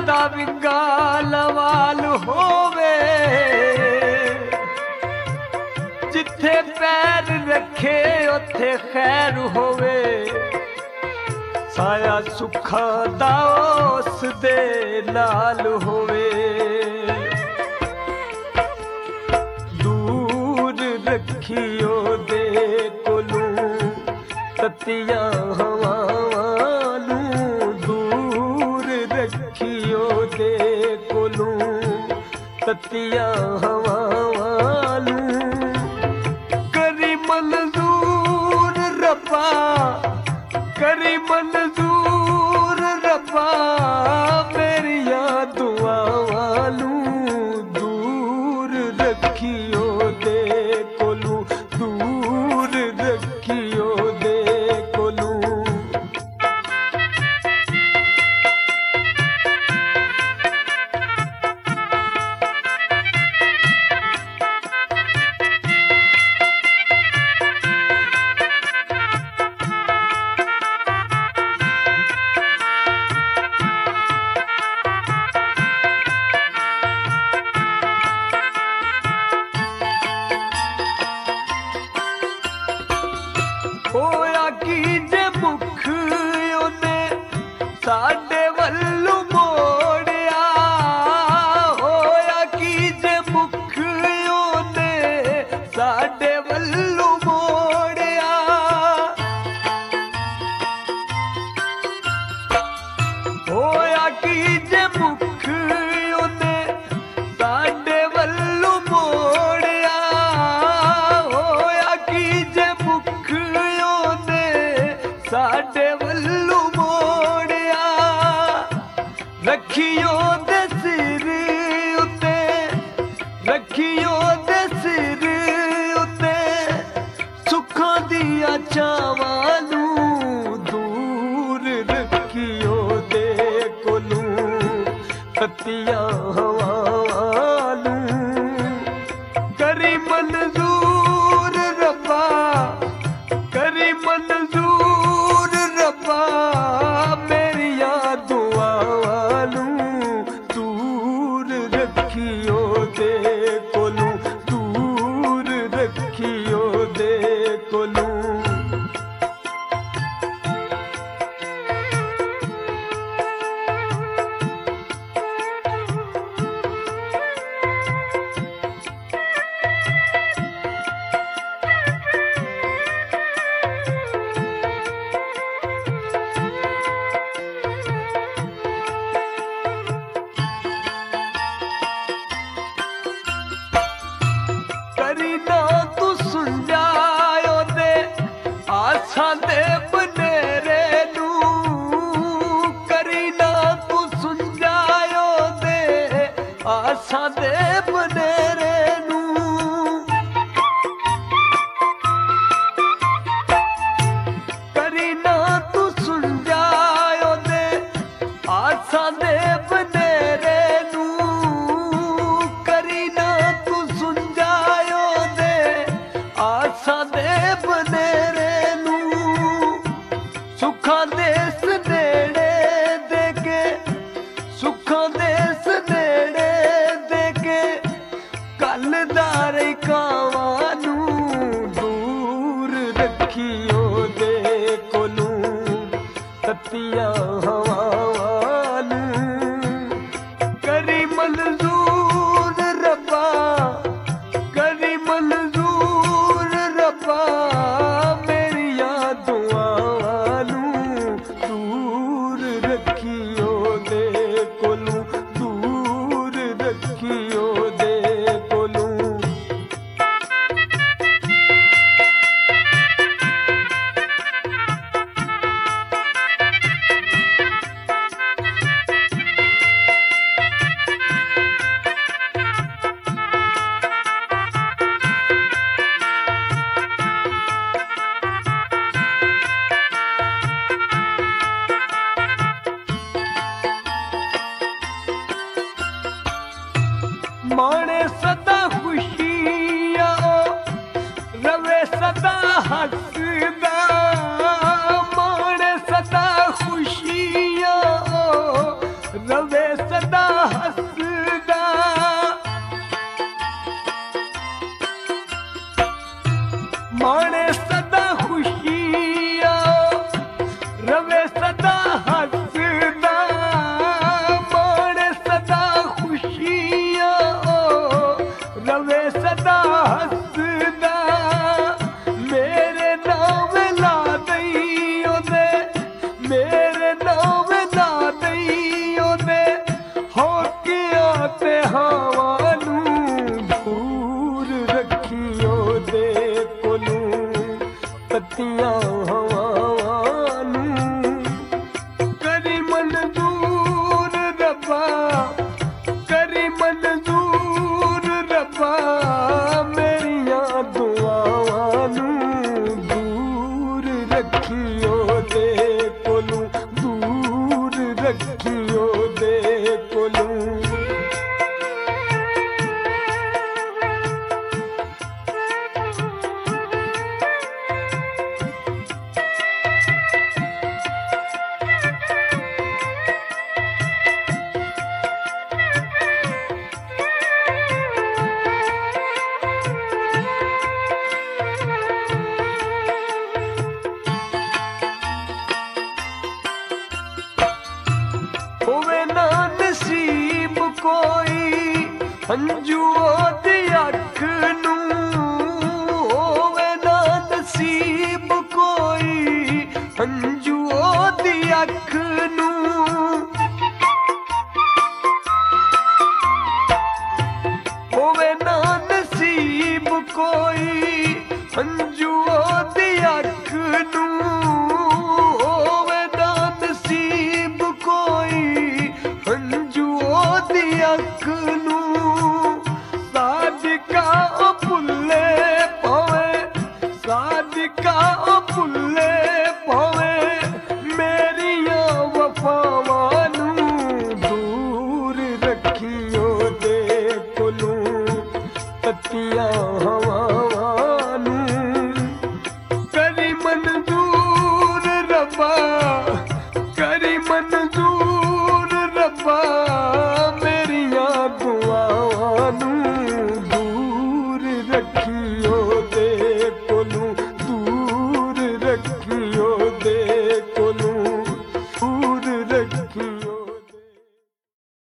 ਦਾ ਵਿੰਗਾਲ ਵਾਲ ਹੋਵੇ, ਜਿੱਥੇ ਪੈਰ ਰੱਖੇ ਉੱਥੇ ਖੈਰ ਹੋਵੇ, ਸਾਇਆ ਸੁੱਖਾਂ ਦਾ ਉਸ ਦੇ ਨਾਲ ਹੋਵੇ। ਦੂਰ ਰੱਖਿਓ ਦੇ ਕੋਲੋਂ ਤਤੀਆਂ ਹਵਾਵਾਂ ਨੂੰ, ਦੂਰ ਰੱਖਿਓ ਦੇ ਕੋਲੋਂ ਤਤੀਆਂ ਹਵਾਵਾਂ ਨੂੰ। ਕਰੀ ਮਨਜ਼ੂਰ ਰੱਬਾ, ਕਰੀ ਮਨਜ਼ੂਰ ਰੱਬਾ ਮੇਰੀਆਂ ਦੁਆਵਾਂ ਨੂੰ। ਦੂਰ ਰੱਖਿਓ ਦੇ ਕੋਲੋਂ, ਦੂਰ ਰੱਖਿਓ ਦੇ ਕੋਲੋਂ। ਹੋਇਆ ਕੀ ਜੇ ਮੁਖ ਉਹਨੇ ਸਾਡੇ ਵੱਲੋਂ ਮੋੜਿਆ, ਹੋਇਆ ਕੀ ਜੇ ਮੁਖ ਉਹਨੇ ਸਾਡੇ ਵੱਲੋਂ ਮੋੜਿਆ। ਹੋਇਆ ਕੀ ਜੇ ਮੁਖ ਉਹਨੇ ਸਾਡੇ ਵੱਲੋਂ ਮੋੜਿਆ, ਹੋਇਆ ਕੀ ਜੇ ਮੁਖ ਸਾਡੇ ਵੱਲੋਂ ਮੋੜਿਆ। ਰੱਖਿਓ ਦੇ ਸਿਰ ਉੱਤੇ, ਰੱਖਿਓ ਦੇ ਸਿਰ ਉੱਤੇ ਸੁੱਖਾਂ ਦੀਆਂ ਛਾਵਾਂ ਨੂੰ। ਦੂਰ ਰੱਖਿਓ ਦੇ ਕੋਲੋਂ ਤਤੀਆਂ ਹਵਾਵਾਂ ਨੂੰ। ਕਰੀ ਮਨਜ਼ੂਰ ਰੱਬਾ, ਕਰੀ ਮਨਜ਼ੂਰ ਰੱਬਾ ਮੇਰੀਆਂ ਦੁਆਵਾਂ ਨੂੰ। ਦੂਰ ਰੱਖਿਓ ਦੇ ਕੋਲੋਂ, ਦੂਰ ਰੱਖਿਓ ਦੇ ਕੋਲੋਂ। ਕਰੀ ਨਾ ਤੂੰ ਸੁਣ ਜਾਇਓ ਦੇ ਆਸਾਂ ਦੇ ਬਨੇਰੇ ਨੂੰ। ਕਰੀ ਨਾ ਤੂੰ ਸੁਣ ਜਾਇਓ ਦੇ ਆਸਾਂ ਦੇ ਬਨੇਰੇ ਨੂੰ। ਕਰੀ ਨਾ ਤੂੰ ਸੁਣ ਜਾਇਓ ਦੇ ਆਸਾਂ ਦੇ ਬਨੇਰੇ ਨੂੰ। ਕਰੀ ਨਾ ਤੂੰ ਸੁਣ ਜਾਇਓ ਦੇ ਆਸਾਂ ਦੇ ਬਨੇਰੇ ਨੂੰ। ਸੁੱਖਾਂ ਦੇ ਸਨੇੜੇ ਦੇ ਕੇ, ਸੁੱਖਾਂ ਦੇ ਸਨੇੜੇ ਦੇ ਕੇ ਕੱਲਦਾਰੇ ਕਾਵਾਂ ਨੂੰ। ਦੂਰ ਰੱਖਿਓ ਦੇ ਕੋਲੋਂ ਤਤੀਆਂ ਹਵਾਵਾਂ ਨੂੰ। ਕਰੀ ਮਨਜ਼ੂਰ ਰੱਬਾ, ਕਰੀ ਮਨਜ਼ੂਰ ਰੱਬਾ ਮੇਰੀਆਂ ਦੁਆਵਾਂ ਨੂੰ। ਦੂਰ ਰੱਖਿਓ ਦੇ ਕੋਲੋਂ, ਦੂਰ ਰੱਖਿਓ ਦੇ ਕੋਲੋਂ। ਰਵੇ ਸਦਾ ਹੱਸਦਾ ਮਾਣੇ ਸਦਾ ਖੁਸ਼ੀਆਂ ਰਵੇ ਸਦਾ ਹੱਸਦਾ ਮਾਣੇ ਸਦਾ ਖੁਸ਼ੀਆਂ ਰਵੇ ਸਦਾ ਹੱਸਦਾ ਮੇਰੇ ਨਾਮ ਲਾ ਦਈ ਉਹਦੇ ਮੇਰੇ ਨਾਮ ਲਾ ਦਈ ਉਹਦੇ ਹੋਕਿਆਂ ਤੇ ਹਵਾ ਨੂੰ ਦੂਰ ਰੱਖੀ ਉਹਦੇ ਕੋਲੋਂ ਤੱਤੀਆਂ ਹਵਾਵਾਂ ਨੂੰ ਕਰੀ ਮਨਜ਼ੂਰ ਰੱਬਾ ਕਰੀ ਮਨਜ਼ੂਰ ਰੱਬਾ ਮੇਰੀਆਂ ਦੁਆਵਾਂ ਨੂੰ ਦੂਰ ਰੱਖੀ ਉਹਦੇ ਕੋਲੋਂ ਦੂਰ ਰੱਖੀ ਉਹਦੇ ਕੋਲੋਂ ਹੋਵੇ ਨਾ ਨਸੀਬ ਕੋਈ ਹੰਝੂ ਉਹਦੀ ਅੱਖ ਨੂੰ ਹੋਵੇ ਨਾ ਨਸੀਬ ਕੋਈ ਹੰਝੂ ਉਹਦੀ ਅੱਖ ਨੂੰ ਹੋਵੇ ਨਾ ਨਸੀਬ ਕੋਈ ਹੰਝੂ ਉਹਦੀ ਅੱਖ